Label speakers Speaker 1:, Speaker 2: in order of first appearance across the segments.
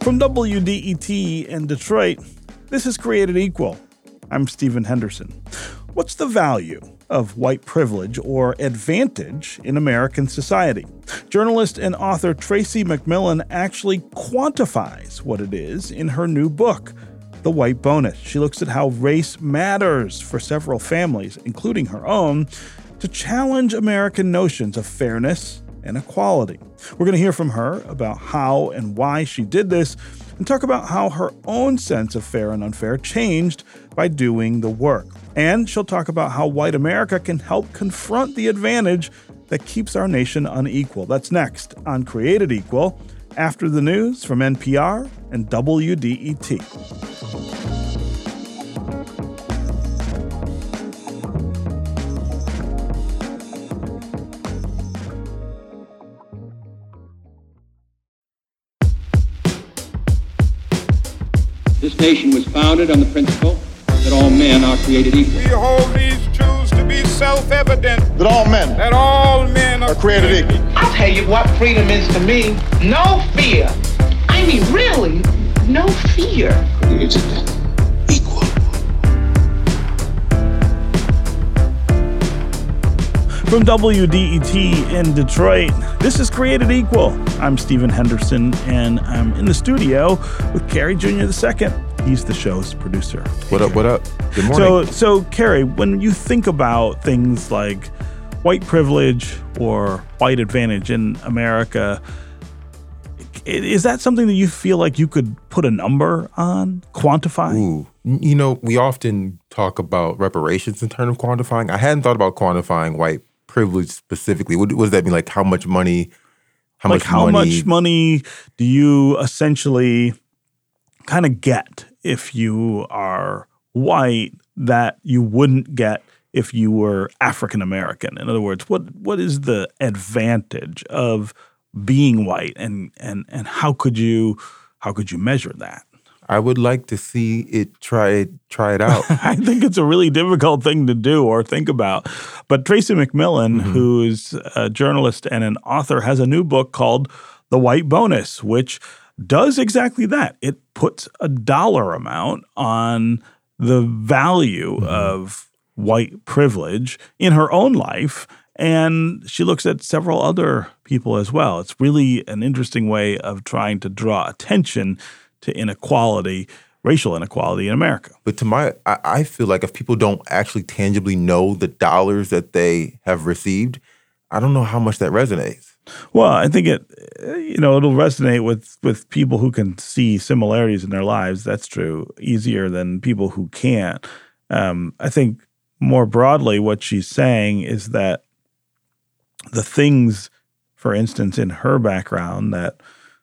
Speaker 1: From WDET in Detroit, this is Created Equal. I'm Stephen Henderson. What's the value of white privilege or advantage in American society? Journalist and author Tracy McMillan actually quantifies what it is in her new book, The White Bonus. She looks at how race matters for several families, including her own, to challenge American notions of fairness and equality. We're going to hear from her about how and why she did this, and talk about how her own sense of fair and unfair changed by doing the work. And she'll talk about how white America can help confront the advantage that keeps our nation unequal. That's next on Created Equal, after the news from NPR and WDET.
Speaker 2: This nation was founded on the principle that all men are created equal.
Speaker 3: We hold these truths to be self-evident.
Speaker 4: That all men
Speaker 3: are
Speaker 4: created equal.
Speaker 5: I'll tell you what freedom is to me. No fear. I mean, really, no fear.
Speaker 4: It's equal.
Speaker 1: From WDET in Detroit, this is Created Equal. I'm Stephen Henderson, and I'm in the studio with Kerry Jr. II. He's the show's producer.
Speaker 6: What up? Good morning.
Speaker 1: So Kerry, when you think about things like white privilege or white advantage in America, is that something that you feel like you could put a number on, quantify?
Speaker 6: Ooh. We often talk about reparations in terms of quantifying. I hadn't thought about quantifying white privilege specifically. What does that mean? Like how much money? How much money
Speaker 1: do you essentially kind of get if you are white that you wouldn't get if you were African American? In other words, what is the advantage of being white, and how could you measure that?
Speaker 6: I would like to see it try it out.
Speaker 1: I think it's a really difficult thing to do or think about. But Tracy McMillan, who's a journalist and an author, has a new book called The White Bonus, which does exactly that. It puts a dollar amount on the value of white privilege in her own life, and she looks at several other people as well. It's really an interesting way of trying to draw attention to inequality, racial inequality in America.
Speaker 6: But I feel like if people don't actually tangibly know the dollars that they have received, I don't know how much that resonates.
Speaker 1: Well, I think it'll resonate with people who can see similarities in their lives. That's true, easier than people who can't. I think more broadly, what she's saying is that the things, for instance, in her background that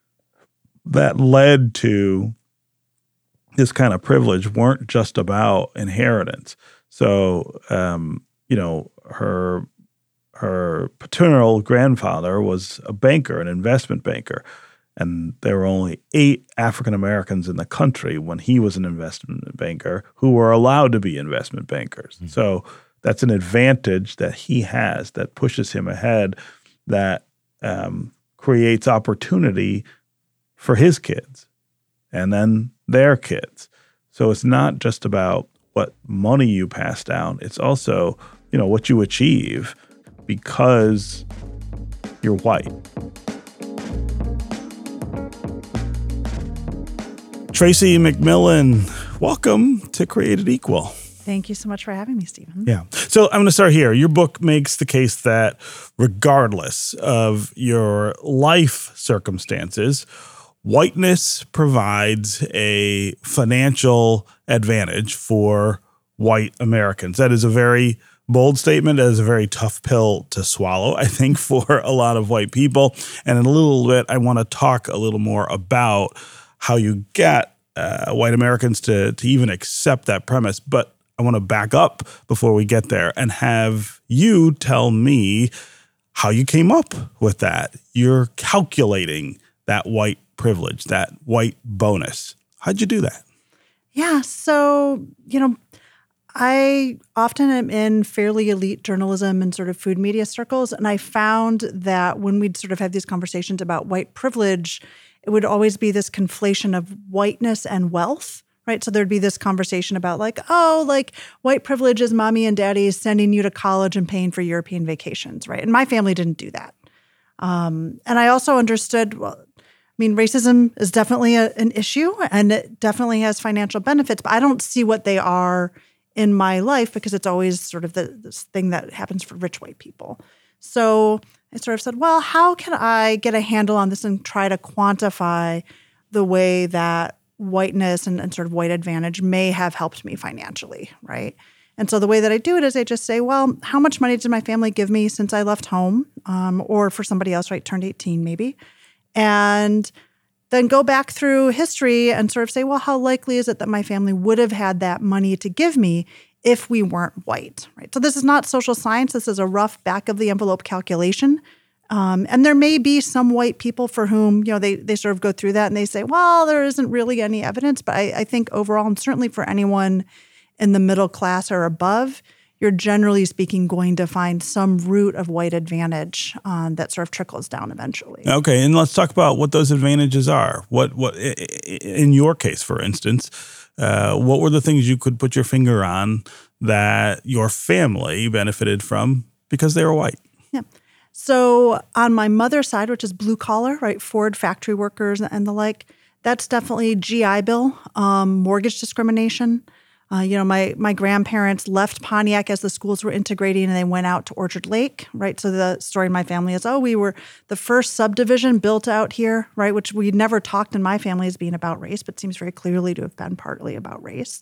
Speaker 1: led to this kind of privilege weren't just about inheritance. So, her paternal grandfather was a banker, an investment banker, and there were only 8 African Americans in the country when he was an investment banker who were allowed to be investment bankers. Mm-hmm. So that's an advantage that he has that pushes him ahead, that creates opportunity for his kids and then their kids. So it's not just about what money you pass down. It's also, what you achieve because you're white. Tracy McMillan, welcome to Created Equal.
Speaker 7: Thank you so much for having me, Stephen.
Speaker 1: Yeah. So I'm going to start here. Your book makes the case that regardless of your life circumstances, whiteness provides a financial advantage for white Americans. That is a very bold statement. That is a very tough pill to swallow, I think, for a lot of white people. And in a little bit, I want to talk a little more about how you get white Americans to even accept that premise. But I want to back up before we get there and have you tell me how you came up with that. You're calculating that white privilege, that white bonus. How'd you do that?
Speaker 7: Yeah. So, I often am in fairly elite journalism and sort of food media circles. And I found that when we'd sort of have these conversations about white privilege, it would always be this conflation of whiteness and wealth, right? So there'd be this conversation about like, oh, like white privilege is mommy and daddy sending you to college and paying for European vacations, right? And my family didn't do that. And I also understood, well, I mean, racism is definitely an issue and it definitely has financial benefits, but I don't see what they are in my life because it's always sort of this thing that happens for rich white people. So I sort of said, well, how can I get a handle on this and try to quantify the way that whiteness and sort of white advantage may have helped me financially, right? And so the way that I do it is I just say, well, how much money did my family give me since I left home? Or for somebody else, right, turned 18 maybe. And then go back through history and sort of say, well, how likely is it that my family would have had that money to give me if we weren't white, right? So this is not social science. This is a rough back-of-the-envelope calculation. And there may be some white people for whom, they sort of go through that and they say, well, there isn't really any evidence. But I think overall, and certainly for anyone in the middle class or above, you're generally speaking going to find some root of white advantage that sort of trickles down eventually.
Speaker 1: Okay, and let's talk about what those advantages are. What in your case, for instance, what were the things you could put your finger on that your family benefited from because they were white?
Speaker 7: Yeah. So on my mother's side, which is blue collar, right, Ford factory workers and the like, that's definitely GI Bill, mortgage discrimination. My grandparents left Pontiac as the schools were integrating and they went out to Orchard Lake, right? So the story in my family is, we were the first subdivision built out here, right? Which we never talked in my family as being about race, but seems very clearly to have been partly about race.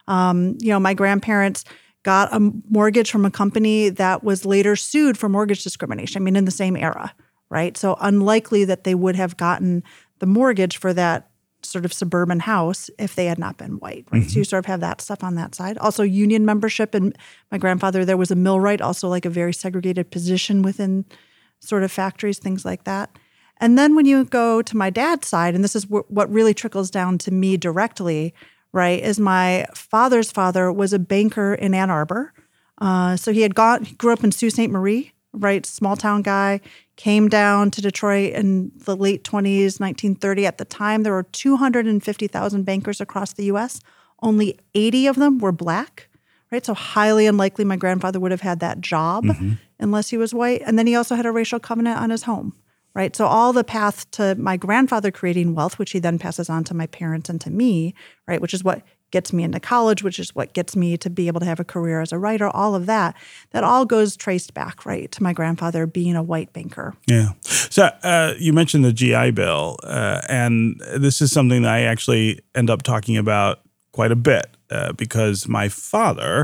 Speaker 7: My grandparents got a mortgage from a company that was later sued for mortgage discrimination. I mean, in the same era, right? So unlikely that they would have gotten the mortgage for that sort of suburban house if they had not been white, right? Mm-hmm. So you sort of have that stuff on that side. Also union membership. And my grandfather, there was a millwright, also like a very segregated position within sort of factories, things like that. And then when you go to my dad's side, and this is what really trickles down to me directly, right, is my father's father was a banker in Ann Arbor. So he grew up in Sault Ste. Marie, right, small town guy, came down to Detroit in the late 20s, 1930. At the time, there were 250,000 bankers across the U.S. Only 80 of them were black, right? So highly unlikely my grandfather would have had that job unless he was white. And then he also had a racial covenant on his home, right? So all the path to my grandfather creating wealth, which he then passes on to my parents and to me, right, which is what gets me into college, which is what gets me to be able to have a career as a writer, all of that all goes traced back, right, to my grandfather being a white banker.
Speaker 1: Yeah. So you mentioned the GI Bill, and this is something that I actually end up talking about quite a bit because my father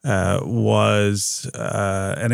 Speaker 1: was was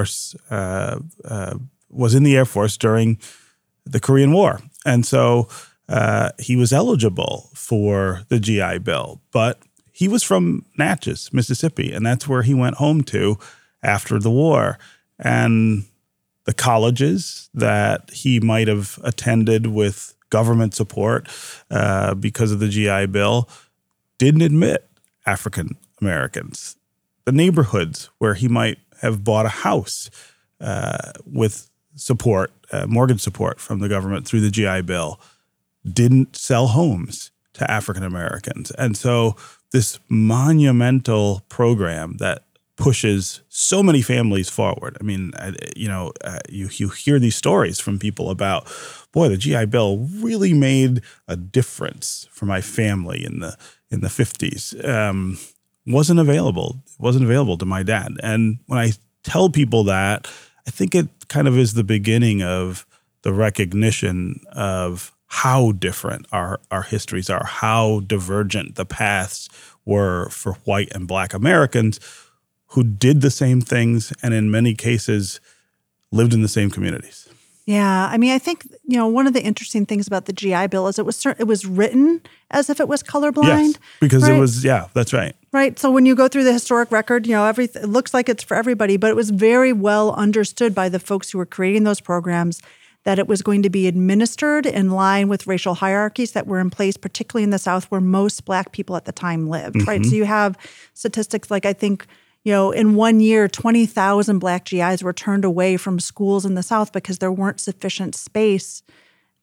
Speaker 1: in the Air Force during the Korean War. And so he was eligible for the GI Bill, but he was from Natchez, Mississippi, and that's where he went home to after the war. And the colleges that he might have attended with government support because of the GI Bill didn't admit African Americans. The neighborhoods where he might have bought a house with support, mortgage support from the government through the GI Bill, didn't sell homes to African Americans. And so this monumental program that pushes so many families forward. I mean, you hear these stories from people about, boy, the GI Bill really made a difference for my family in the 50s. Wasn't available to my dad. And when I tell people that, I think it kind of is the beginning of the recognition of how different our histories are, how divergent the paths were for white and black Americans who did the same things and in many cases lived in the same communities.
Speaker 7: Yeah, I mean, I think, one of the interesting things about the GI Bill is it was written as if it was colorblind.
Speaker 1: Yes, because
Speaker 7: right?
Speaker 1: it was, that's right.
Speaker 7: Right. So when you go through the historic record, everything, it looks like it's for everybody, but it was very well understood by the folks who were creating those programs that it was going to be administered in line with racial hierarchies that were in place, particularly in the South where most black people at the time lived, right? So you have statistics like, I think, in 1 year, 20,000 black GIs were turned away from schools in the South because there weren't sufficient space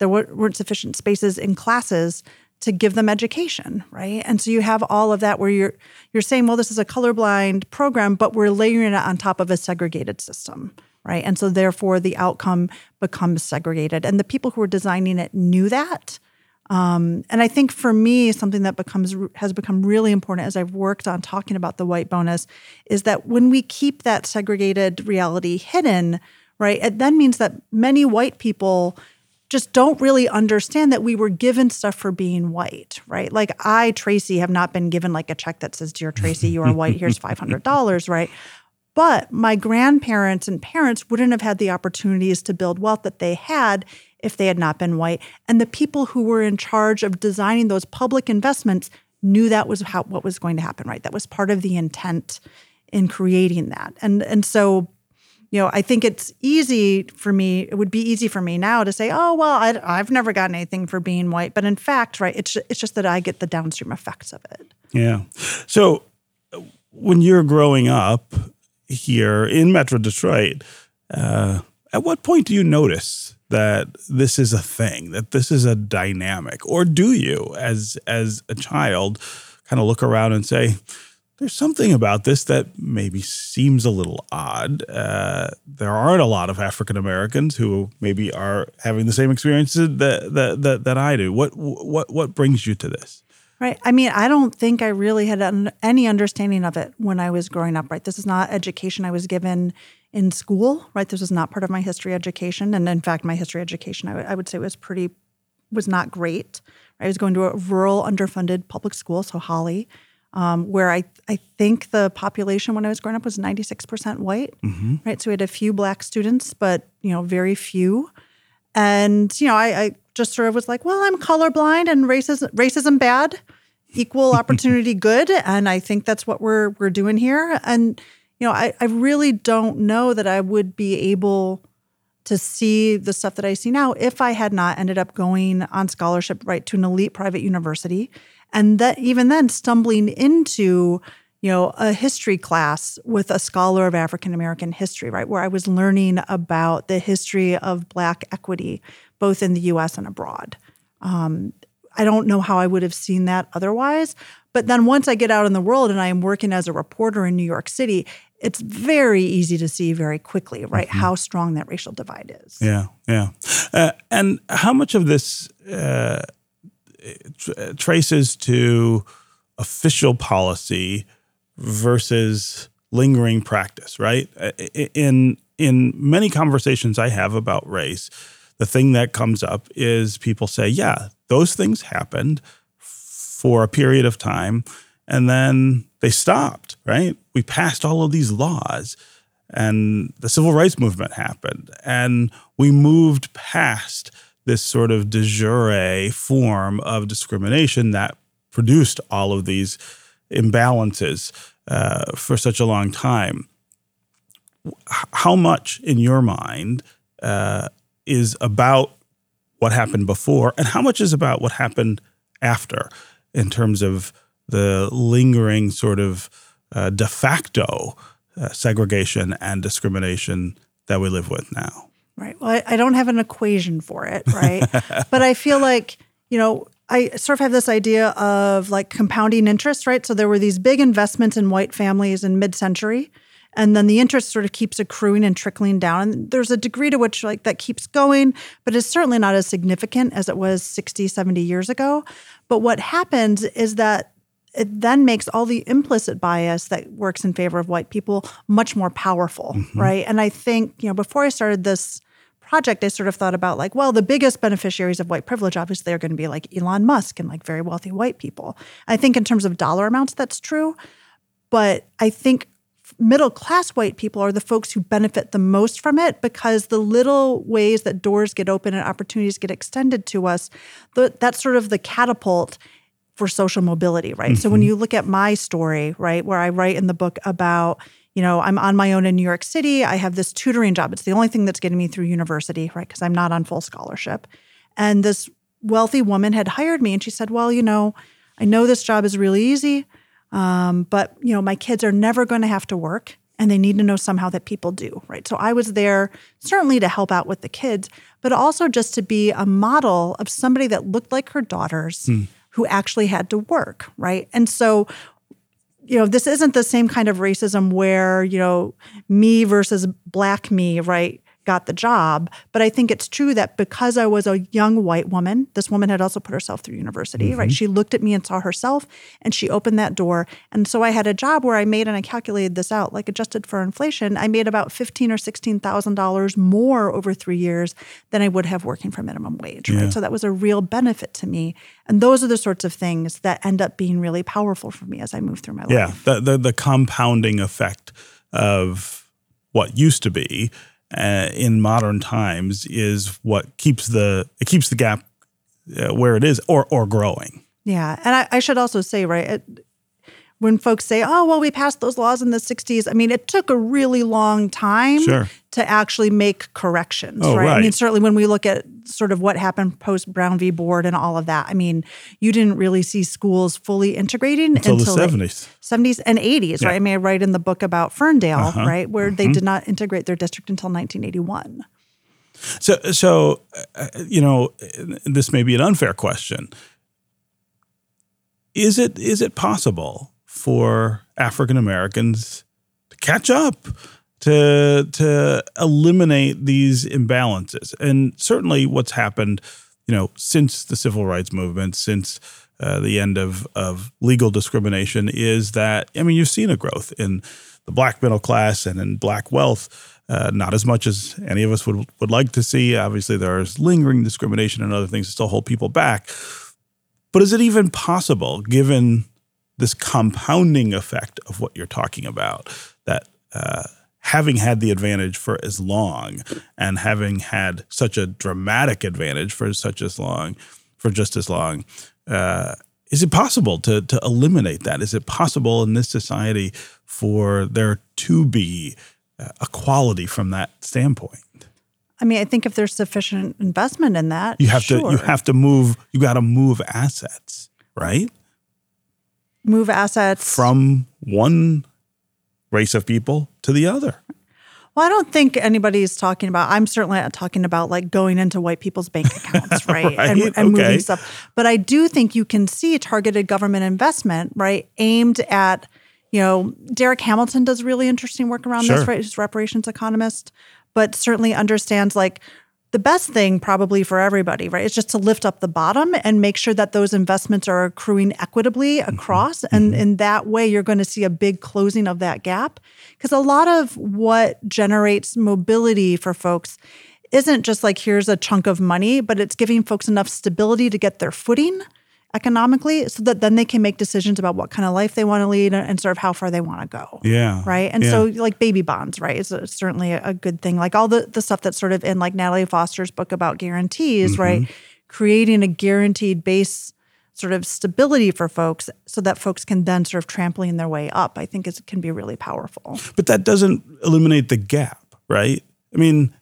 Speaker 7: There weren't sufficient spaces in classes to give them education, right? And so you have all of that where you're saying, well, this is a colorblind program, but we're layering it on top of a segregated system, right? And so therefore the outcome becomes segregated. And the people who were designing it knew that. And I think for me, something that has become really important as I've worked on talking about the white bonus is that when we keep that segregated reality hidden, right, it then means that many white people just don't really understand that we were given stuff for being white, right? Like I, Tracy, have not been given like a check that says, "Dear Tracy, you are white, here's $500, right? But my grandparents and parents wouldn't have had the opportunities to build wealth that they had if they had not been white. And the people who were in charge of designing those public investments knew that was what was going to happen, right? That was part of the intent in creating that. And so, I think it's easy for me, it would be easy for me now to say, oh, well, I've never gotten anything for being white. But in fact, right, it's just that I get the downstream effects of it.
Speaker 1: Yeah. So when you're growing up here in Metro Detroit, at what point do you notice that this is a thing, that this is a dynamic? Or do you, as a child, kind of look around and say, there's something about this that maybe seems a little odd. There aren't a lot of African Americans who maybe are having the same experiences that I do. What brings you to this?
Speaker 7: Right. I mean, I don't think I really had any understanding of it when I was growing up, right? This is not education I was given in school, right? This was not part of my history education. And in fact, my history education, I would say was not great. I was going to a rural, underfunded public school, so Holly, where I think the population when I was growing up was 96% white, right? So we had a few black students, but, very few. And, I just sort of was like, well, I'm colorblind and racism bad, equal opportunity good. And I think that's what we're doing here. And, I really don't know that I would be able to see the stuff that I see now if I had not ended up going on scholarship, right, to an elite private university. And that even then stumbling into, a history class with a scholar of African American history, right, where I was learning about the history of Black equity, both in the U.S. and abroad. I don't know how I would have seen that otherwise. But then once I get out in the world and I am working as a reporter in New York City, it's very easy to see very quickly, right, how strong that racial divide is.
Speaker 1: Yeah. And how much of this traces to official policy versus lingering practice, right? In many conversations I have about race, the thing that comes up is people say, yeah, those things happened for a period of time, and then they stopped, right? We passed all of these laws, and the civil rights movement happened, and we moved past this sort of de jure form of discrimination that produced all of these imbalances for such a long time. How much, in your mind, is about what happened before, and how much is about what happened after in terms of the lingering sort of de facto segregation and discrimination that we live with now?
Speaker 7: Right. Well, I don't have an equation for it, right? But I feel like, I sort of have this idea of like compounding interest, right? So there were these big investments in white families in mid-century, and then the interest sort of keeps accruing and trickling down. And there's a degree to which like that keeps going, but it's certainly not as significant as it was 60, 70 years ago. But what happens is that it then makes all the implicit bias that works in favor of white people much more powerful, right? And I think, before I started this project, I sort of thought about like, well, the biggest beneficiaries of white privilege, obviously, are going to be like Elon Musk and like very wealthy white people. I think in terms of dollar amounts, that's true. But I think middle-class white people are the folks who benefit the most from it because the little ways that doors get open and opportunities get extended to us, that's sort of the catapult for social mobility, right? So when you look at my story, right, where I write in the book about, I'm on my own in New York City. I have this tutoring job. It's the only thing that's getting me through university, right, because I'm not on full scholarship. And this wealthy woman had hired me, and she said, well, I know this job is really easy, but, my kids are never going to have to work, and they need to know somehow that people do, right? So I was there certainly to help out with the kids, but also just to be a model of somebody that looked like her daughters who actually had to work, right? And so, this isn't the same kind of racism where, me versus black me, right, got the job. But I think it's true that because I was a young white woman, this woman had also put herself through university, right? She looked at me and saw herself, and she opened that door. And so I had a job where I made, and I calculated this out, like adjusted for inflation, I made about $15,000 or $16,000 more over 3 years than I would have working for minimum wage, right? So that was a real benefit to me. And those are the sorts of things that end up being really powerful for me as I move through my life.
Speaker 1: Yeah, the compounding effect of what used to be in modern times is what keeps the gap where it is or growing.
Speaker 7: Yeah. And I should also say, right, when folks say, oh, well, we passed those laws in the 60s, I mean, it took a really long time to actually make corrections, right? I mean, certainly when we look at sort of what happened post Brown v. Board and all of that, I mean, you didn't really see schools fully integrating until
Speaker 1: the 70s.
Speaker 7: 70s and 80s, right? I mean, I write in the book about Ferndale, right, where they did not integrate their district until 1981.
Speaker 1: So this may be an unfair question. Is it possible for African Americans to catch up, to eliminate these imbalances? And certainly what's happened, since the civil rights movement, since the end of legal discrimination is that, I mean, you've seen a growth in the black middle class and in black wealth, not as much as any of us would like to see. Obviously, there's lingering discrimination and other things that still hold people back. But is it even possible, given this compounding effect of what you're talking about, that having had the advantage for as long and having had such a dramatic advantage for just as long, is it possible to eliminate that? Is it possible in this society for there to be equality from that standpoint?
Speaker 7: I mean, I think if there's sufficient investment in that,
Speaker 1: you got to move assets, right?
Speaker 7: Move assets
Speaker 1: from one race of people to the other.
Speaker 7: Well, I don't think anybody's talking about, I'm certainly not talking about like going into white people's bank accounts, right? And moving stuff. But I do think you can see targeted government investment, right, aimed at, Derek Hamilton does really interesting work around this, right? He's a reparations economist, but certainly understands like the best thing probably for everybody, right, is just to lift up the bottom and make sure that those investments are accruing equitably across. And in that way, you're going to see a big closing of that gap. Because a lot of what generates mobility for folks isn't just like, here's a chunk of money, but it's giving folks enough stability to get their footing economically so that then they can make decisions about what kind of life they want to lead and sort of how far they want to go.
Speaker 1: Yeah.
Speaker 7: Right? And so like baby bonds, right, is certainly a good thing. Like all the stuff that's sort of in like Natalie Foster's book about guarantees, right? Creating a guaranteed base sort of stability for folks so that folks can then sort of trampoline their way up, I think can be really powerful.
Speaker 1: But that doesn't eliminate the gap, right? I mean,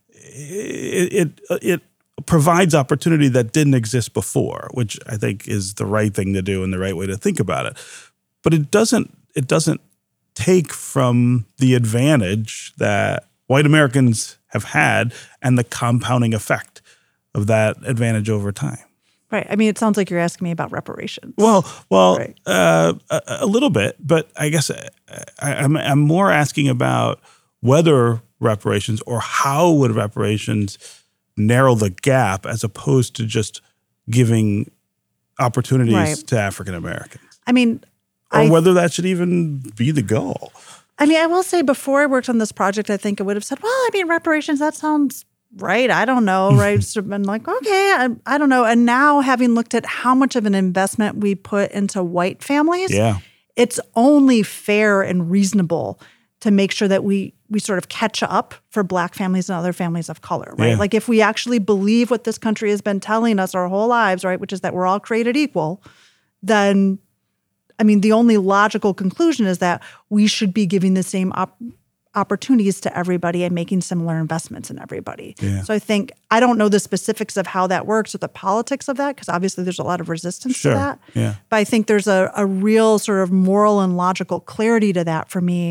Speaker 1: it provides opportunity that didn't exist before, which I think is the right thing to do and the right way to think about it. But it doesn't take from the advantage that white Americans have had and the compounding effect of that advantage over time.
Speaker 7: Right. I mean, it sounds like you're asking me about reparations.
Speaker 1: Well,
Speaker 7: right.
Speaker 1: A little bit, but I guess I'm more asking about whether reparations or how would reparations narrow the gap as opposed to just giving opportunities to African Americans. I mean, or whether that should even be the goal.
Speaker 7: I mean, I will say before I worked on this project, I think I would have said, well, I mean, reparations, that sounds right. I don't know, right? So I've been like, okay, I don't know. And now having looked at how much of an investment we put into white families, it's only fair and reasonable to make sure that we sort of catch up for Black families and other families of color, right? Like if we actually believe what this country has been telling us our whole lives, right, which is that we're all created equal, then, I mean, the only logical conclusion is that we should be giving the same opportunities to everybody and making similar investments in everybody. So I think, I don't know the specifics of how that works or the politics of that, because obviously there's a lot of resistance to that. But I think there's a real sort of moral and logical clarity to that for me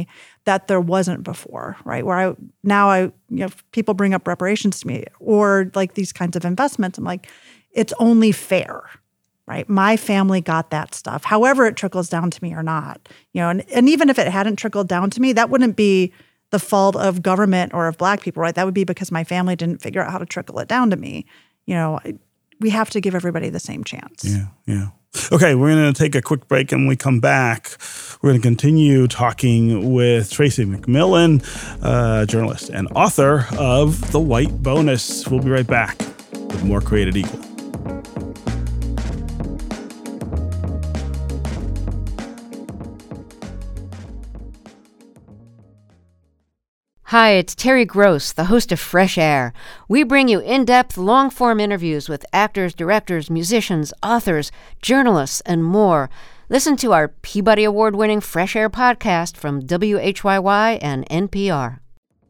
Speaker 7: that there wasn't before, right? Where people bring up reparations to me or like these kinds of investments. I'm like, it's only fair, right? My family got that stuff, however it trickles down to me or not, and even if it hadn't trickled down to me, that wouldn't be the fault of government or of Black people, right? That would be because my family didn't figure out how to trickle it down to me. We have to give everybody the same chance.
Speaker 1: Yeah. Okay, we're going to take a quick break, and when we come back, we're going to continue talking with Tracy McMillan, journalist and author of The White Bonus. We'll be right back with more Created Equal.
Speaker 8: Hi, it's Terry Gross, the host of Fresh Air. We bring you in-depth, long-form interviews with actors, directors, musicians, authors, journalists, and more. Listen to our Peabody Award-winning Fresh Air podcast from WHYY and NPR.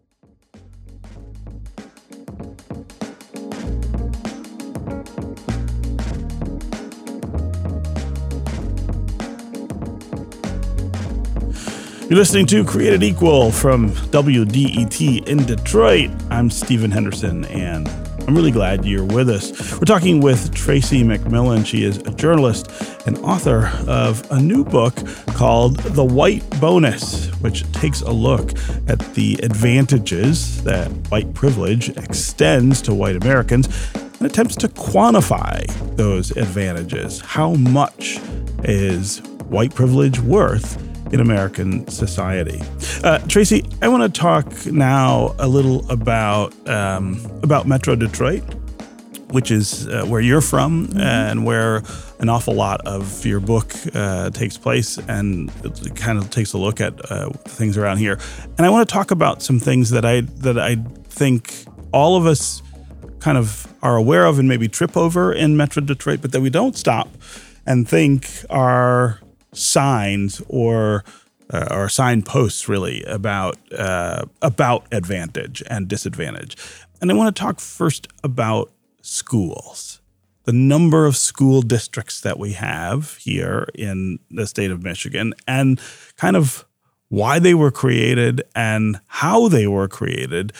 Speaker 1: You're listening to Created Equal from WDET in Detroit. I'm Stephen Henderson, and I'm really glad you're with us. We're talking with Tracy McMillan. She is a journalist and author of a new book called The White Bonus, which takes a look at the advantages that white privilege extends to white Americans and attempts to quantify those advantages. How much is white privilege worth in American society? Tracy, I want to talk now a little about Metro Detroit, which is where you're from and where an awful lot of your book takes place, and it kind of takes a look at things around here. And I want to talk about some things that I think all of us kind of are aware of and maybe trip over in Metro Detroit, but that we don't stop and think are signs or signposts really about advantage and disadvantage. And I want to talk first about schools, the number of school districts that we have here in the state of Michigan, and kind of why they were created and how they were created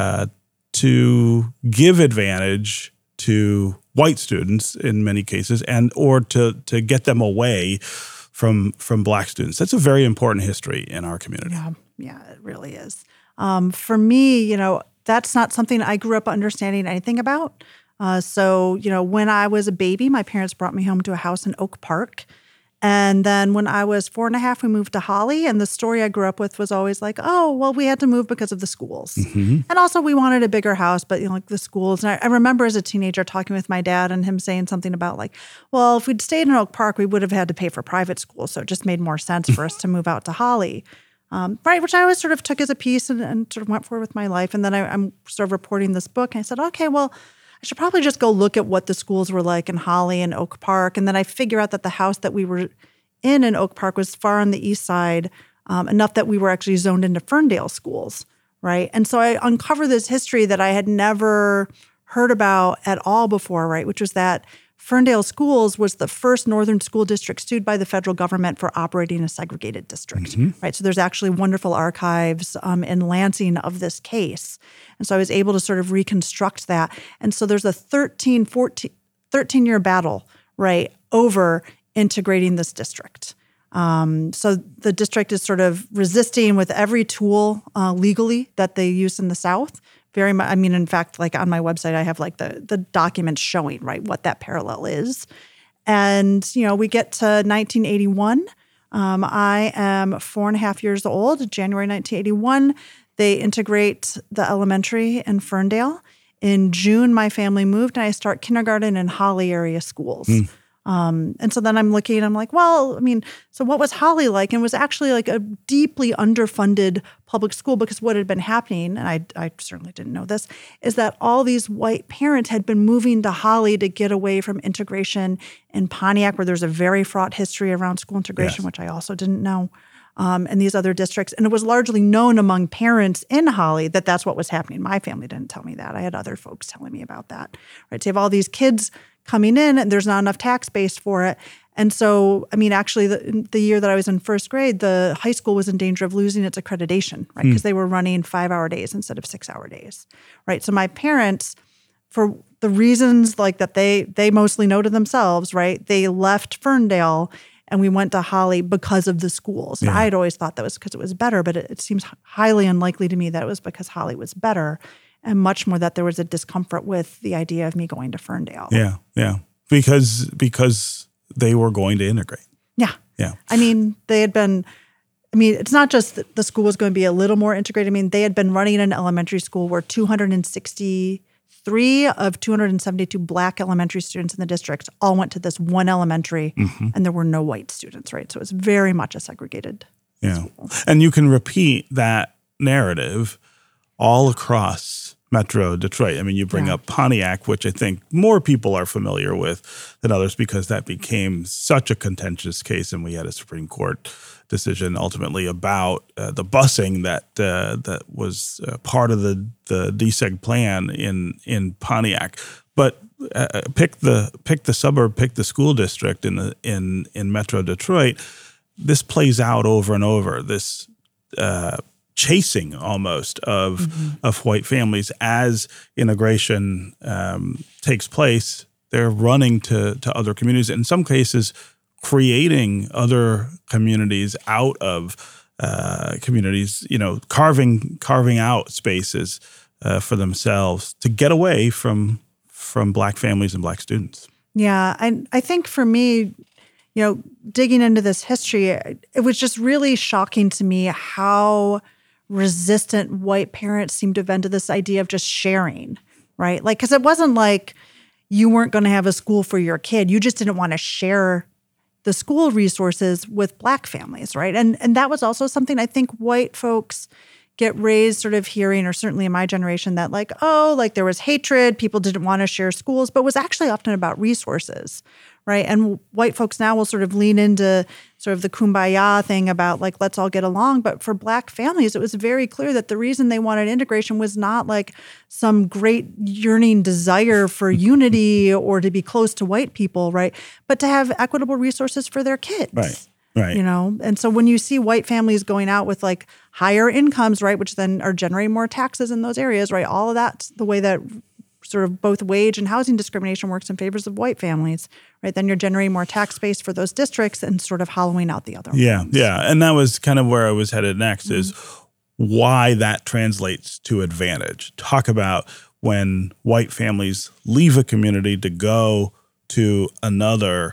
Speaker 1: to give advantage to white students in many cases, and or to get them away from Black students. That's a very important history in our community.
Speaker 7: Yeah, it really is. For me, that's not something I grew up understanding anything about. So, when I was a baby, my parents brought me home to a house in Oak Park. And then when I was 4.5, we moved to Holly. And the story I grew up with was always like, oh, well, we had to move because of the schools. Mm-hmm. And also we wanted a bigger house, but like the schools. And I remember as a teenager talking with my dad and him saying something about like, well, if we'd stayed in Oak Park, we would have had to pay for private school. So it just made more sense for us to move out to Holly. Right, which I always sort of took as a piece and sort of went forward with my life. And then I'm sort of reporting this book. And I said, okay, well, I should probably just go look at what the schools were like in Holly and Oak Park. And then I figure out that the house that we were in Oak Park was far on the east side, enough that we were actually zoned into Ferndale schools, right? And so I uncovered this history that I had never heard about at all before, right? Which was that Ferndale Schools was the first northern school district sued by the federal government for operating a segregated district, right? So there's actually wonderful archives in Lansing of this case. And so I was able to sort of reconstruct that. And so there's a 13-year battle, right, over integrating this district. So the district is sort of resisting with every tool legally that they use in the South. Very much. I mean, in fact, like on my website, I have like the documents showing, right, what that parallel is. And, we get to 1981. I am 4.5 years old. January 1981, they integrate the elementary in Ferndale. In June, my family moved, and I start kindergarten in Holly area schools. And so then I'm looking and I'm like, well, I mean, so what was Holly like? And it was actually like a deeply underfunded public school, because what had been happening, and I certainly didn't know this, is that all these white parents had been moving to Holly to get away from integration in Pontiac, where there's a very fraught history around school integration, which I also didn't know, and these other districts. And it was largely known among parents in Holly that that's what was happening. My family didn't tell me that. I had other folks telling me about that, right? So you have all these kids coming in, and there's not enough tax base for it. And so, I mean, actually, the year that I was in first grade, the high school was in danger of losing its accreditation, right? Because they were running 5-hour days instead of 6-hour days, right? So my parents, for the reasons like that they mostly know to themselves, right? They left Ferndale and we went to Holly because of the schools. Yeah. I had always thought that was because it was better, but it seems highly unlikely to me that it was because Holly was better, and much more that there was a discomfort with the idea of me going to Ferndale.
Speaker 1: Yeah. Because they were going to integrate.
Speaker 7: Yeah.
Speaker 1: Yeah.
Speaker 7: I mean, it's not just that the school was going to be a little more integrated. I mean, they had been running an elementary school where 263 of 272 Black elementary students in the district all went to this one elementary, and there were no white students, right? So it was very much a segregated school.
Speaker 1: And you can repeat that narrative all across Metro Detroit. I mean, you bring up Pontiac, which I think more people are familiar with than others because that became such a contentious case, and we had a Supreme Court decision ultimately about the busing that was part of the DSEG plan in Pontiac. But pick the suburb, pick the school district in Metro Detroit. This plays out over and over. This chasing almost of white families as integration takes place. They're running to other communities. In some cases, creating other communities out of communities. Carving out spaces for themselves to get away from Black families and Black students.
Speaker 7: Yeah, I think for me, digging into this history, it was just really shocking to me how resistant white parents seem to have been to this idea of just sharing, right? Like, because it wasn't like you weren't going to have a school for your kid. You just didn't want to share the school resources with Black families, right? And that was also something I think white folks get raised sort of hearing, or certainly in my generation, that there was hatred, people didn't want to share schools, but was actually often about resources, right? And white folks now will sort of lean into sort of the kumbaya thing about let's all get along. But for Black families, it was very clear that the reason they wanted integration was not some great yearning desire for unity or to be close to white people, right? But to have equitable resources for their kids.
Speaker 1: Right.
Speaker 7: And so when you see white families going out with higher incomes, right, which then are generating more taxes in those areas, right, all of that's the way that sort of both wage and housing discrimination works in favors of white families, right? Then you're generating more tax base for those districts and sort of hollowing out the other ones.
Speaker 1: Yeah. And that was kind of where I was headed next, is why that translates to advantage. Talk about when white families leave a community to go to another,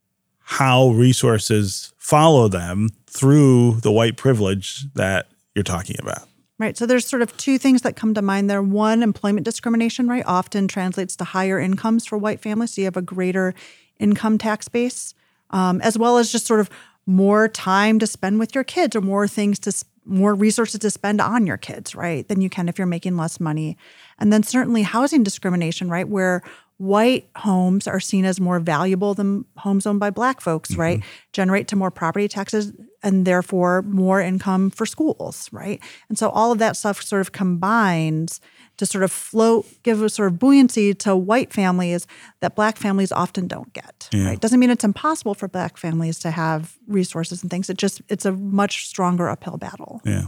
Speaker 1: how resources follow them through the white privilege that you're talking about.
Speaker 7: Right. So there's sort of two things that come to mind there. One, employment discrimination, right, often translates to higher incomes for white families. So you have a greater income tax base, as well as just sort of more time to spend with your kids, or more resources to spend on your kids, right, than you can if you're making less money. And then certainly housing discrimination, right, where white homes are seen as more valuable than homes owned by Black folks, right? Generate to more property taxes and therefore more income for schools, right? And so all of that stuff sort of combines to sort of give a sort of buoyancy to white families that Black families often don't get, right? Doesn't mean it's impossible for Black families to have resources and things. It's a much stronger uphill battle.
Speaker 1: Yeah.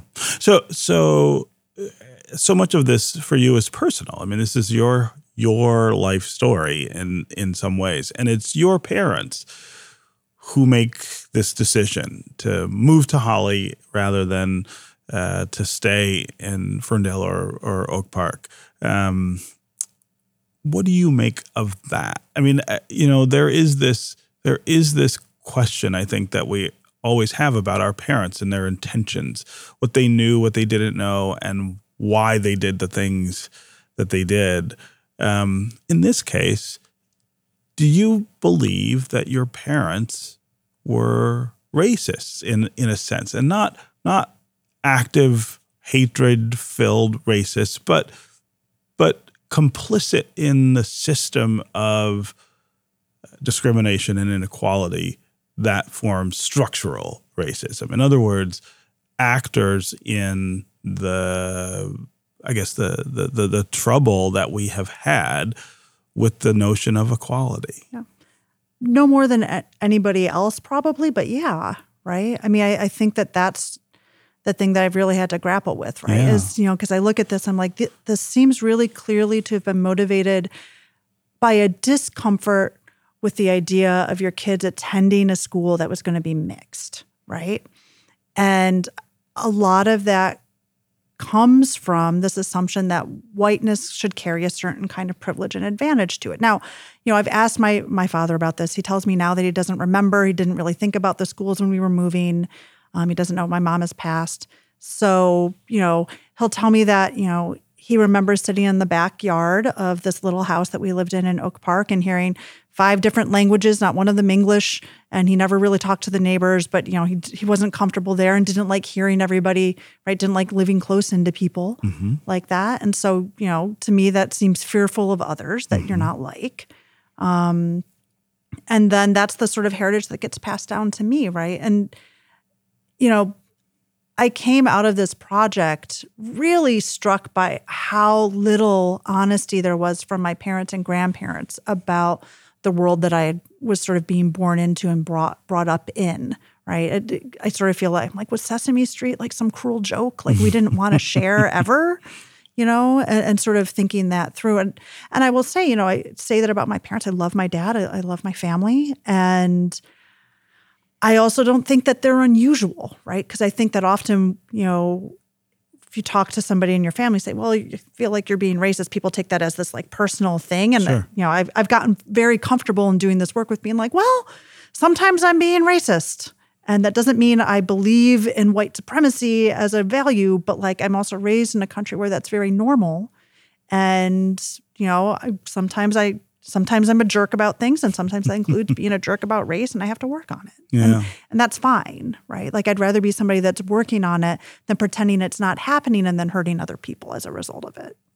Speaker 1: So much of this for you is personal. I mean, this is your life story in some ways. And it's your parents who make this decision to move to Holly rather than to stay in Ferndale or Oak Park. What do you make of that? I mean, there is this question, I think, that we always have about our parents and their intentions, what they knew, what they didn't know, and why they did the things that they did. In this case, do you believe that your parents were racists in a sense, and not active hatred-filled racists, but complicit in the system of discrimination and inequality that forms structural racism? In other words, actors in the trouble that we have had with the notion of equality.
Speaker 7: Yeah. no more than anybody else probably, but yeah, right? I mean, I think that's the thing that I've really had to grapple with, right?
Speaker 1: Yeah.
Speaker 7: Is, because I look at this, I'm like, this seems really clearly to have been motivated by a discomfort with the idea of your kids attending a school that was going to be mixed, right? And a lot of that comes from this assumption that whiteness should carry a certain kind of privilege and advantage to it. Now, I've asked my father about this. He tells me now that he doesn't remember. He didn't really think about the schools when we were moving. He doesn't know my mom has passed. So, he'll tell me that, he remembers sitting in the backyard of this little house that we lived in Oak Park and hearing 5 different languages, not one of them English. And he never really talked to the neighbors, but, he wasn't comfortable there and didn't like hearing everybody, right? Didn't like living close into people like that. And so, to me, that seems fearful of others that you're not like. And then that's the sort of heritage that gets passed down to me, right? And, I came out of this project really struck by how little honesty there was from my parents and grandparents about the world that I was sort of being born into and brought up in, right? I sort of feel like was Sesame Street like some cruel joke? Like we didn't want to share ever, and sort of thinking that through. And I will say, I say that about my parents. I love my dad. I love my family. And I also don't think that they're unusual, right? Because I think that often, if you talk to somebody in your family, say, well, you feel like you're being racist, people take that as this like personal thing. And,
Speaker 1: Sure.
Speaker 7: I've gotten very comfortable in doing this work with being like, well, sometimes I'm being racist. And that doesn't mean I believe in white supremacy as a value, but like I'm also raised in a country where that's very normal. And, sometimes I'm a jerk about things, and sometimes that includes being a jerk about race, and I have to work on it.
Speaker 1: Yeah.
Speaker 7: And that's fine, right? Like I'd rather be somebody that's working on it than pretending it's not happening and then hurting other people as a result of it.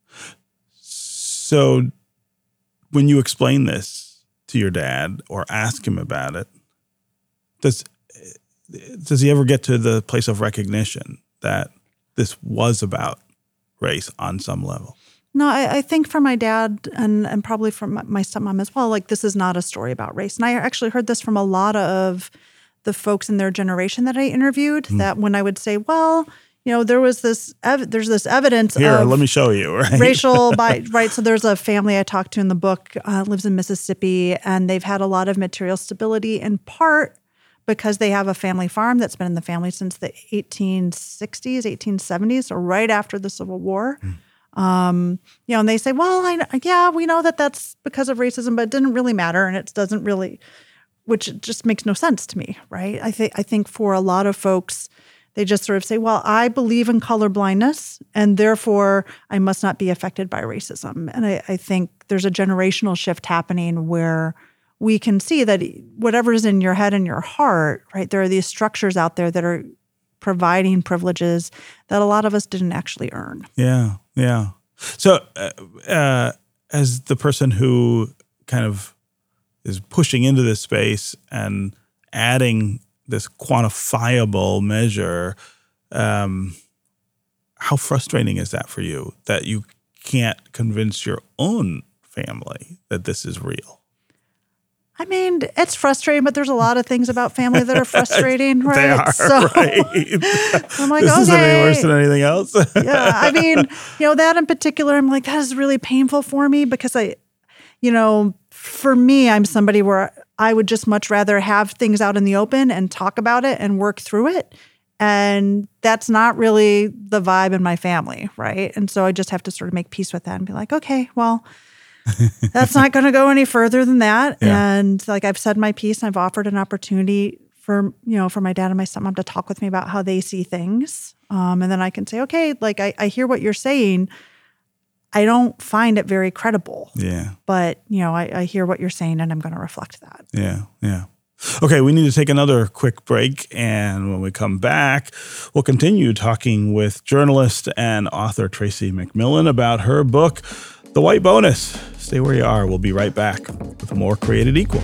Speaker 1: So when you explain this to your dad or ask him about it, does he ever get to the place of recognition that this was about race on some level?
Speaker 7: No, I think for my dad and probably from my stepmom as well, like this is not a story about race. And I actually heard this from a lot of the folks in their generation that I interviewed, that when I would say, well, there's this evidence
Speaker 1: Here,
Speaker 7: of
Speaker 1: let me show you, right?
Speaker 7: racial right. So there's a family I talked to in the book, lives in Mississippi, and they've had a lot of material stability in part because they have a family farm that's been in the family since the 1860s, 1870s, so right after the Civil War. And they say, well, we know that that's because of racism, but it didn't really matter. And it doesn't really, which just makes no sense to me, right? I think for a lot of folks, they just sort of say, well, I believe in colorblindness and therefore I must not be affected by racism. And I think there's a generational shift happening where we can see that whatever is in your head and your heart, right? There are these structures out there that are providing privileges that a lot of us didn't actually earn.
Speaker 1: Yeah. So as the person who kind of is pushing into this space and adding this quantifiable measure, how frustrating is that for you that you can't convince your own family that this is real?
Speaker 7: I mean, it's frustrating, but there's a lot of things about family that are frustrating, right?
Speaker 1: They are,
Speaker 7: so,
Speaker 1: right?
Speaker 7: I'm like,
Speaker 1: this
Speaker 7: okay.
Speaker 1: isn't any worse than anything else.
Speaker 7: Yeah, I mean, that in particular, I'm like, that is really painful for me because for me, I'm somebody where I would just much rather have things out in the open and talk about it and work through it. And that's not really the vibe in my family, right? And so I just have to sort of make peace with that and be like, okay, well, that's not going to go any further than that. Yeah. And like I've said my piece, I've offered an opportunity for my dad and my stepmom to talk with me about how they see things. And then I can say, okay, like I hear what you're saying. I don't find it very credible.
Speaker 1: Yeah.
Speaker 7: But, I hear what you're saying and I'm going to reflect that.
Speaker 1: Yeah. Okay, we need to take another quick break. And when we come back, we'll continue talking with journalist and author Tracy McMillan about her book, The White Bonus. Stay where you are. We'll be right back with more Created Equal.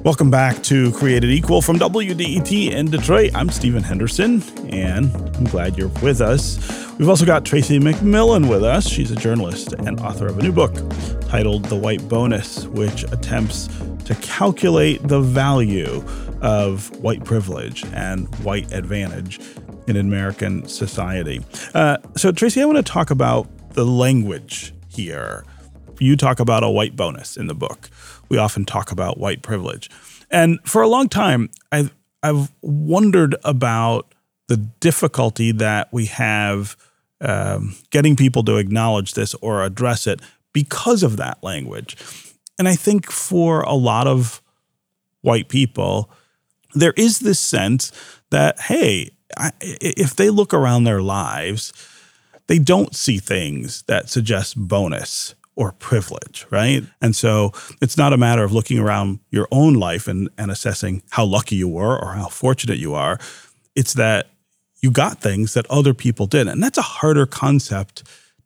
Speaker 1: Welcome back to Created Equal from WDET in Detroit. I'm Stephen Henderson, and I'm glad you're with us. We've also got Tracy McMillan with us. She's a journalist and author of a new book titled The White Bonus, which attempts to calculate the value of white privilege and white advantage in American society. So, Tracy, I want to talk about the language here. You talk about a white bonus in the book. We often talk about white privilege. And for a long time, I've wondered about the difficulty that we have getting people to acknowledge this or address it because of that language. And I think for a lot of white people, there is this sense that, hey, if they look around their lives, they don't see things that suggest bonus or privilege, right? And so it's not a matter of looking around your own life and assessing how lucky you were or how fortunate you are. It's that you got things that other people didn't. And that's a harder concept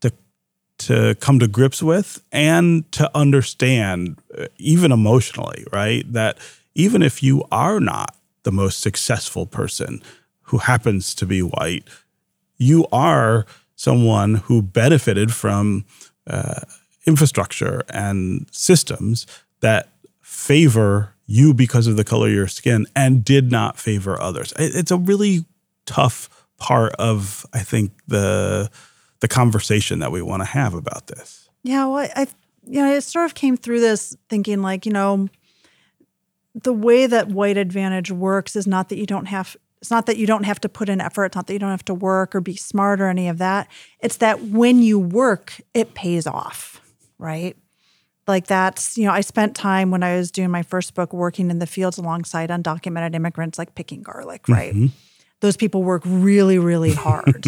Speaker 1: to come to grips with and to understand, even emotionally, right? That even if you are not the most successful person who happens to be white, you are someone who benefited from infrastructure and systems that favor you because of the color of your skin and did not favor others. It's a really tough part of, I think, the conversation that we want to have about this.
Speaker 7: Yeah, well, I sort of came through this thinking like, the way that white advantage works is not that you don't have It's not that you don't have to put in effort. It's not that you don't have to work or be smart or any of that. It's that when you work, it pays off, right? Like that's, I spent time when I was doing my first book working in the fields alongside undocumented immigrants, like picking garlic, right? Mm-hmm. Those people work really, really hard.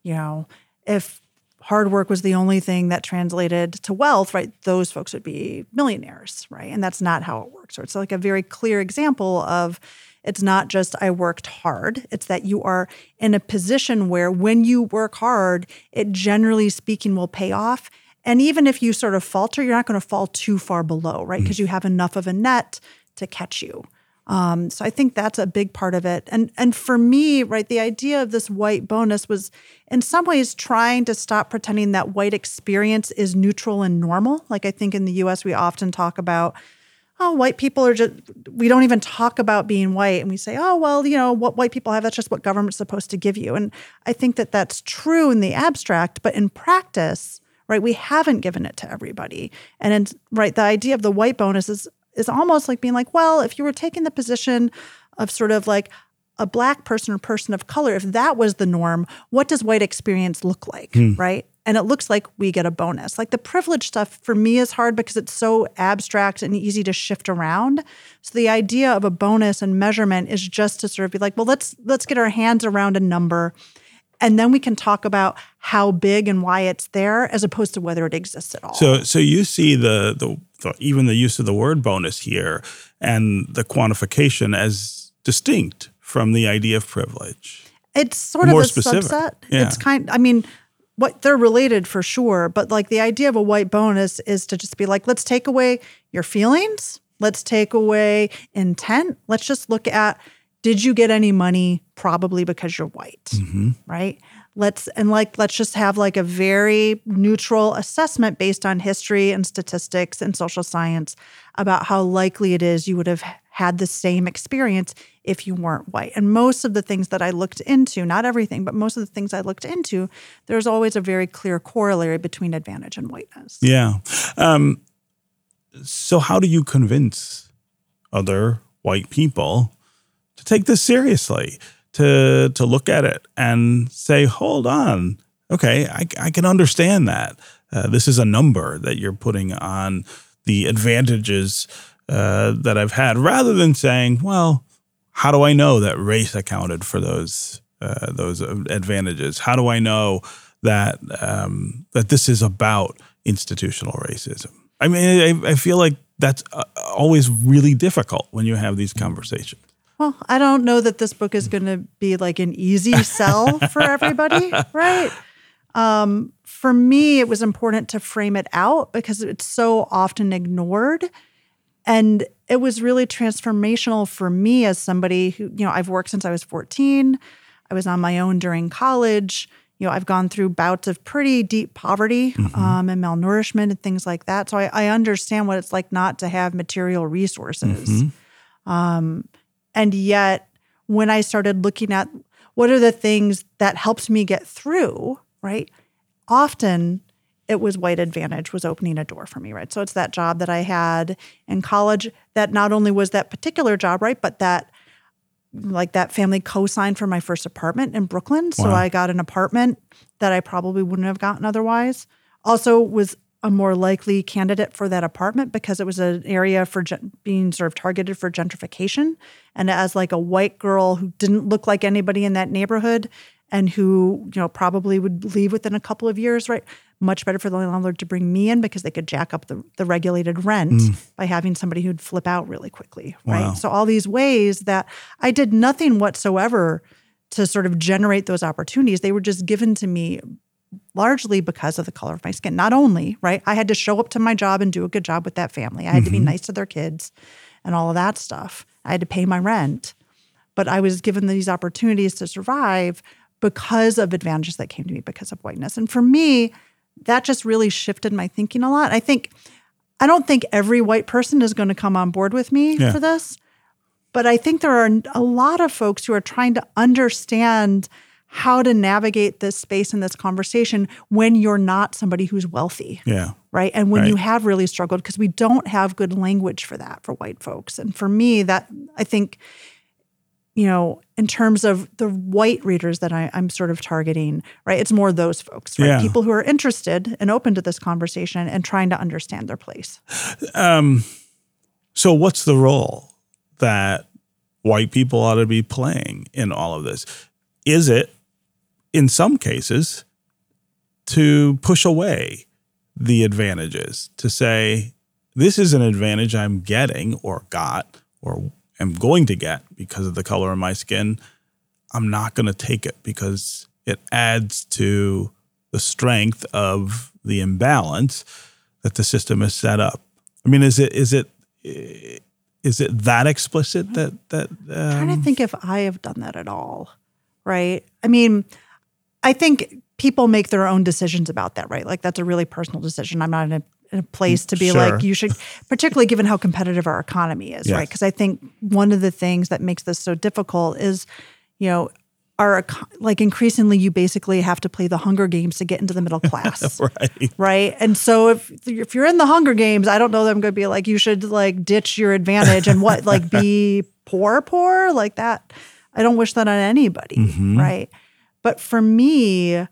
Speaker 7: If hard work was the only thing that translated to wealth, right, those folks would be millionaires, right? And that's not how it works. So it's like a very clear example of it's not just I worked hard. It's that you are in a position where when you work hard, it generally speaking will pay off. And even if you sort of falter, you're not going to fall too far below, right? Because you have enough of a net to catch you. So I think that's a big part of it. And for me, right, the idea of this white bonus was in some ways trying to stop pretending that white experience is neutral and normal. Like I think in the U.S. we often talk about, white people are just, we don't even talk about being white. And we say, what white people have, that's just what government's supposed to give you. And I think that that's true in the abstract, but in practice, right, we haven't given it to everybody. And the idea of the white bonus is almost like being like, well, if you were taking the position of sort of like a Black person or person of color, if that was the norm, what does white experience look like, right? And it looks like we get a bonus. Like the privilege stuff for me is hard because it's so abstract and easy to shift around. So the idea of a bonus and measurement is just to sort of be like, well, let's get our hands around a number, and then we can talk about how big and why it's there, as opposed to whether it exists at all.
Speaker 1: So you see the even the use of the word bonus here and the quantification as distinct from the idea of privilege.
Speaker 7: It's sort of a subset. Yeah. It's what they're related for sure, but like the idea of a white bonus is to just be like, let's take away your feelings, let's take away intent, let's just look at, did you get any money? Probably because you're white, right? Let's just have like a very neutral assessment based on history and statistics and social science about how likely it is you would have had the same experience if you weren't white. And most of the things that I looked into, not everything, but most of the things I looked into, there's always a very clear corollary between advantage and whiteness.
Speaker 1: Yeah. So how do you convince other white people to take this seriously, to look at it and say, hold on, okay, I can understand that. This is a number that you're putting on the advantages that I've had, rather than saying, well, how do I know that race accounted for those advantages? How do I know that that this is about institutional racism? I mean, I feel like that's always really difficult when you have these conversations.
Speaker 7: Well, I don't know that this book is going to be like an easy sell for everybody, right? For me, it was important to frame it out because it's so often ignored. And it was really transformational for me as somebody who, I've worked since I was 14. I was on my own during college. I've gone through bouts of pretty deep poverty and malnourishment and things like that. So I understand what it's like not to have material resources. And yet, when I started looking at what are the things that helped me get through, right? Often it was white advantage was opening a door for me, right? So it's that job that I had in college that not only was that particular job, right, but that family co-signed for my first apartment in Brooklyn. So I got an apartment that I probably wouldn't have gotten otherwise. Also was a more likely candidate for that apartment because it was an area for being sort of targeted for gentrification. And as like a white girl who didn't look like anybody in that neighborhood and who, probably would leave within a couple of years, right? Much better for the landlord to bring me in because they could jack up the regulated rent by having somebody who'd flip out really quickly, right?
Speaker 1: Wow.
Speaker 7: So all these ways that I did nothing whatsoever to sort of generate those opportunities. They were just given to me largely because of the color of my skin. Not only, right? I had to show up to my job and do a good job with that family. I had to be nice to their kids and all of that stuff. I had to pay my rent. But I was given these opportunities to survive because of advantages that came to me because of whiteness. And for me, that just really shifted my thinking a lot. I don't think every white person is going to come on board with me for this. But I think there are a lot of folks who are trying to understand how to navigate this space and this conversation when you're not somebody who's wealthy.
Speaker 1: Yeah.
Speaker 7: Right. And when you have really struggled, because we don't have good language for that for white folks. And for me, that I think, in terms of the white readers that I'm sort of targeting, right, it's more those folks, right?
Speaker 1: Yeah.
Speaker 7: People who are interested and open to this conversation and trying to understand their place.
Speaker 1: So what's the role that white people ought to be playing in all of this? Is it, in some cases, to push away the advantages, to say, this is an advantage I'm getting or got or am going to get because of the color of my skin. I'm not going to take it because it adds to the strength of the imbalance that the system has set up. I mean, is it that explicit that
Speaker 7: I'm trying to think if I have done that at all, right? I mean, I think people make their own decisions about that, right? Like that's a really personal decision. I'm not in a place to be like, you should, particularly given how competitive our economy is, right? Because I think one of the things that makes this so difficult is, increasingly you basically have to play the Hunger Games to get into the middle class. Right. And so if you're in the Hunger Games, I don't know that I'm going to be like, you should like ditch your advantage and be poor like that. I don't wish that on anybody. Right. But for me,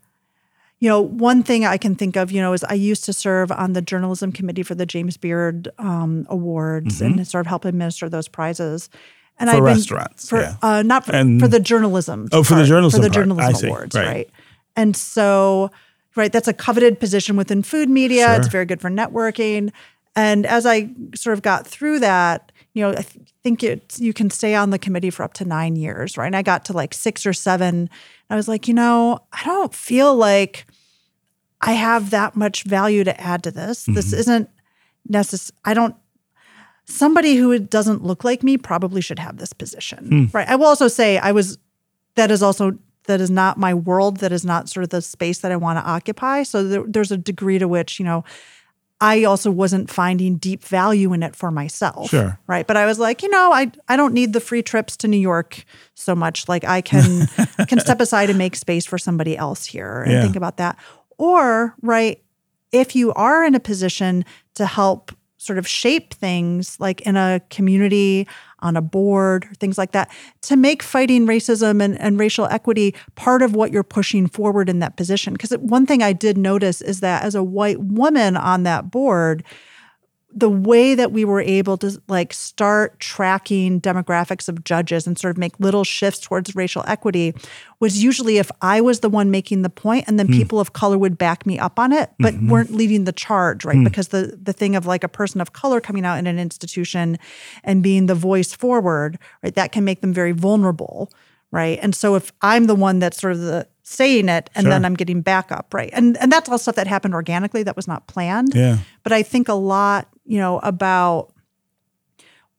Speaker 7: one thing I can think of, is I used to serve on the journalism committee for the James Beard Awards and sort of help administer those prizes. And
Speaker 1: for restaurants,
Speaker 7: not for the journalism.
Speaker 1: Oh, for the journalism,
Speaker 7: awards, right? And so, that's a coveted position within food media. It's very good for networking. And as I sort of got through that, I think you can stay on the committee for up to 9 years, right? And I got to like 6 or 7. And I was like, I don't feel like I have that much value to add to this. This isn't necessary. Somebody who doesn't look like me probably should have this position, right? I will also say that is not my world. That is not sort of the space that I want to occupy. So there's a degree to which, I also wasn't finding deep value in it for myself, right? But I was like, I don't need the free trips to New York so much. Like I can step aside and make space for somebody else here and think about that. Or, right, if you are in a position to help sort of shape things like in a community, on a board, things like that, to make fighting racism and racial equity part of what you're pushing forward in that position. Because one thing I did notice is that as a white woman on that board, the way that we were able to start tracking demographics of judges and sort of make little shifts towards racial equity was usually if I was the one making the point and then people of color would back me up on it, but weren't leading the charge, right? Because the thing of like a person of color coming out in an institution and being the voice forward, right, that can make them very vulnerable, right? And so if I'm the one that's sort of saying it and then I'm getting backup, right? And that's all stuff that happened organically that was not planned.
Speaker 1: Yeah.
Speaker 7: But I think a lot, about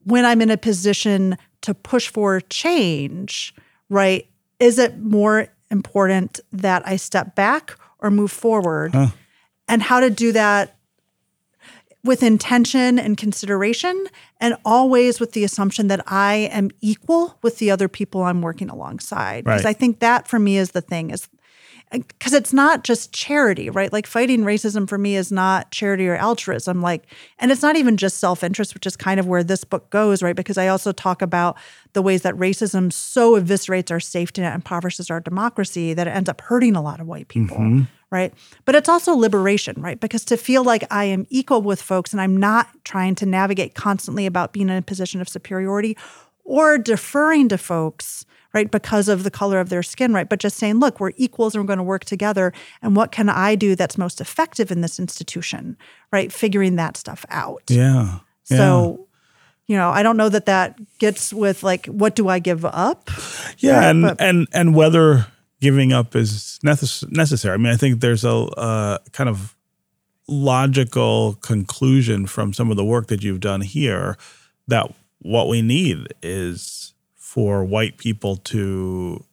Speaker 7: when I'm in a position to push for change, right, is it more important that I step back or move forward? And how to do that with intention and consideration, and always with the assumption that I am equal with the other people I'm working alongside. Because I think that for me is the thing, is because it's not just charity, right? Like fighting racism for me is not charity or altruism. And it's not even just self-interest, which is kind of where this book goes, right? Because I also talk about the ways that racism so eviscerates our safety net and impoverishes our democracy that it ends up hurting a lot of white people, right? But it's also liberation, right? Because to feel like I am equal with folks and I'm not trying to navigate constantly about being in a position of superiority or deferring to folks, right, because of the color of their skin, right? But just saying, look, we're equals and we're going to work together. And what can I do that's most effective in this institution, right? Figuring that stuff out.
Speaker 1: Yeah.
Speaker 7: So, I don't know that gets with what do I give up?
Speaker 1: Yeah,
Speaker 7: right?
Speaker 1: and whether giving up is necessary. I mean, I think there's a kind of logical conclusion from some of the work that you've done here that what we need is for white people to,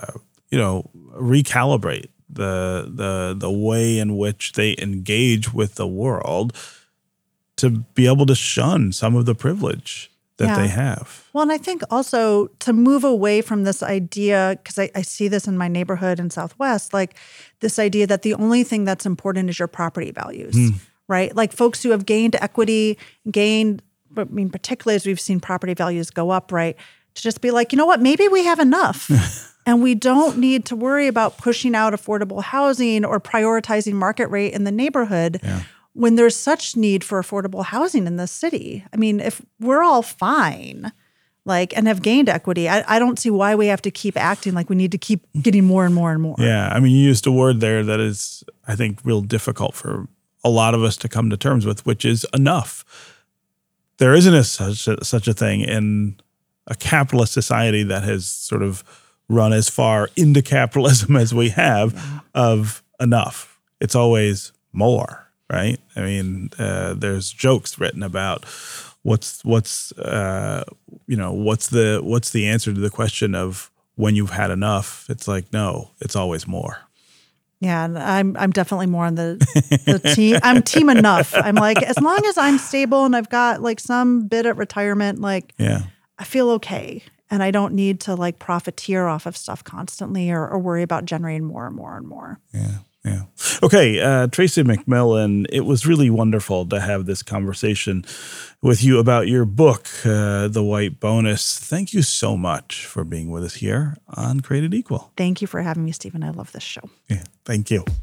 Speaker 1: recalibrate the way in which they engage with the world to be able to shun some of the privilege that they have.
Speaker 7: Well, and I think also to move away from this idea, because I see this in my neighborhood in Southwest, this idea that the only thing that's important is your property values, right? Like folks who have gained equity, particularly as we've seen property values go up, right? To just be like, you know what, maybe we have enough. And we don't need to worry about pushing out affordable housing or prioritizing market rate in the neighborhood when there's such need for affordable housing in this city. I mean, if we're all fine, and have gained equity, I don't see why we have to keep acting like we need to keep getting more and more and more.
Speaker 1: Yeah, I mean, you used a word there that is, I think, real difficult for a lot of us to come to terms with, which is enough. There isn't such a thing in a capitalist society that has sort of run as far into capitalism as we have of enough. It's always more, right? I mean, there's jokes written about what's the answer to the question of when you've had enough. It's like, no, it's always more.
Speaker 7: Yeah, and I'm definitely more on the team. I'm team enough. I'm like, as long as I'm stable and I've got some bit at retirement, I feel okay. And I don't need to profiteer off of stuff constantly or worry about generating more and more and more.
Speaker 1: Yeah. Okay, Tracy McMillan, it was really wonderful to have this conversation with you about your book, The White Bonus. Thank you so much for being with us here on Created Equal.
Speaker 7: Thank you for having me, Stephen. I love this show.
Speaker 1: Yeah, thank you.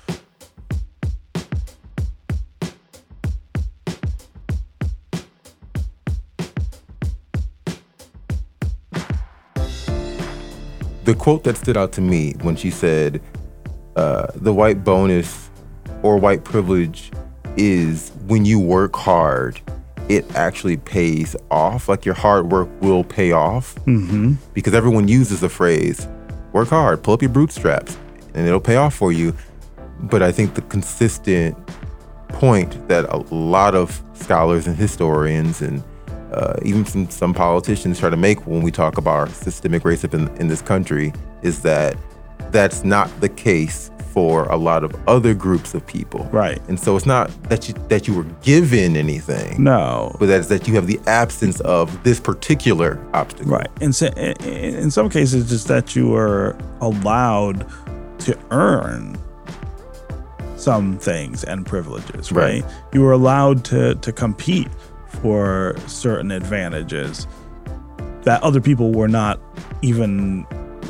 Speaker 6: The quote that stood out to me when she said, the white bonus or white privilege is when you work hard, it actually pays off. Your hard work will pay off. Because everyone uses the phrase, work hard, pull up your bootstraps, and it'll pay off for you. But I think the consistent point that a lot of scholars and historians and even some politicians try to make when we talk about systemic racism in this country is that that's not the case for a lot of other groups of people.
Speaker 1: Right.
Speaker 6: And so it's not that you were given anything.
Speaker 1: No.
Speaker 6: But that you have the absence of this particular obstacle.
Speaker 1: Right. And so, in some cases, just that you were allowed to earn some things and privileges, right? You were allowed to compete for certain advantages that other people were not even,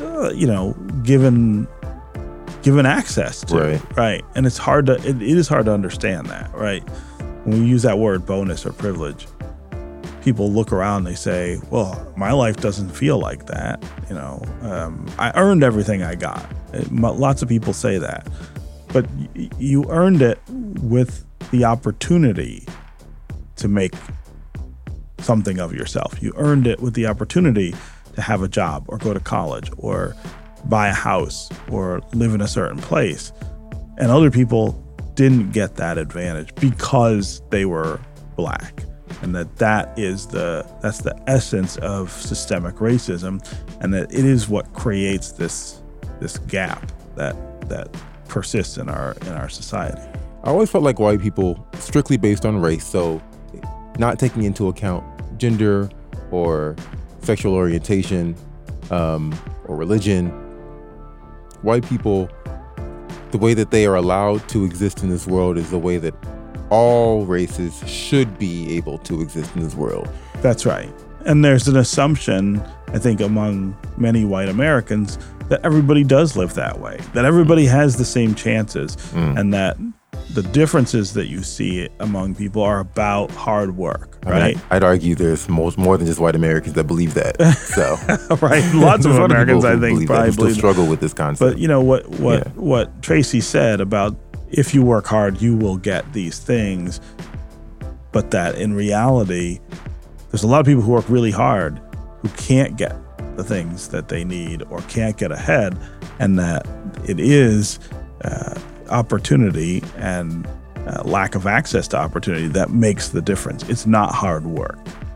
Speaker 1: given access to. Right. And it's hard to, it is hard to understand that, right? When we use that word bonus or privilege, people look around, they say, well, my life doesn't feel like that. I earned everything I got. Lots of people say that. But you earned it with the opportunity to make something of yourself. You earned it with the opportunity to have a job or go to college or buy a house or live in a certain place. And other people didn't get that advantage because they were Black, and that's the essence of systemic racism, and that it is what creates this gap that persists in our society.
Speaker 6: I always felt like white people, strictly based on race, so not taking into account gender or sexual orientation or religion, white people, the way that they are allowed to exist in this world is the way that all races should be able to exist in this world.
Speaker 1: That's right. And there's an assumption, I think, among many white Americans that everybody does live that way, that everybody has the same chances, and that the differences that you see among people are about hard work, right?
Speaker 6: I mean, I'd argue there's more than just white Americans that believe that. So,
Speaker 1: right, lots of Americans, I think, probably
Speaker 6: still struggle with this concept.
Speaker 1: But you know what Tracy said about if you work hard, you will get these things, but that in reality, there's a lot of people who work really hard who can't get the things that they need or can't get ahead, and that it is opportunity and lack of access to opportunity that makes the difference. It's not hard work.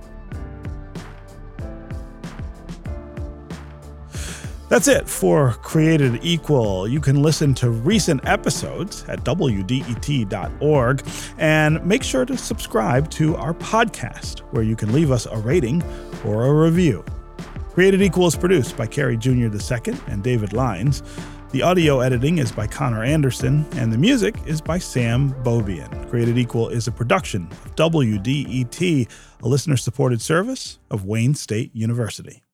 Speaker 1: That's it for Created Equal. You can listen to recent episodes at WDET.org, and make sure to subscribe to our podcast, where you can leave us a rating or a review. Created Equal is produced by Carrie Jr. II and David Lines. The audio editing is by Connor Anderson, and the music is by Sam Bobian. Created Equal is a production of WDET, a listener-supported service of Wayne State University.